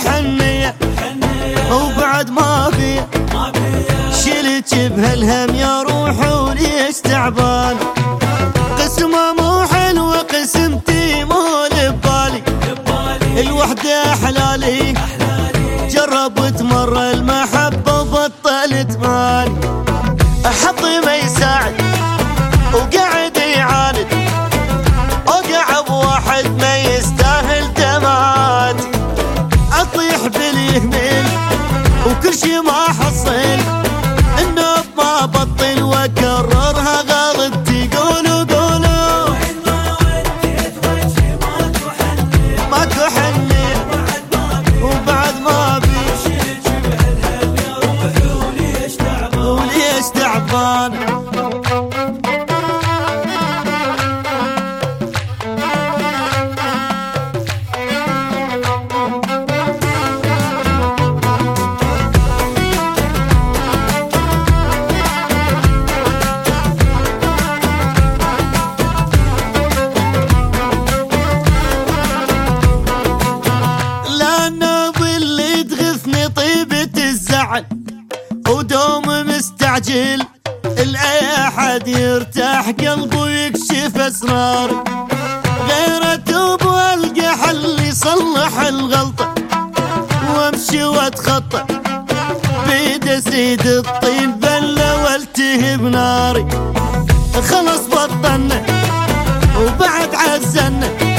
وحنية وبعد ما في شلت بهالهم يا روح وليش تعبان. قسمه مو حلو قسمتي مو لبالي، الوحدة حلالي جربت مرة المحبة وبطلت مالي. حظي ما يساعد وقاعد يعاند، اوقع بواحد ما يستاهل دمعاتي. اطيح باليمين وكل شي ما حصل، النوب ما بطل واكررها غلطتي. قولوا قولوا ماكو حنية وبعد ما بي وليش تعبان. ودوم مستعجل لأي أحد يرتاح قلبه ويكشف أسراري، غير أتوب وألقى حل يصلح الغلطة وأمشي وأتخطى بيد أزيد الطين بلة والتهب ناري. خلص بطلنا وبعد عزلنا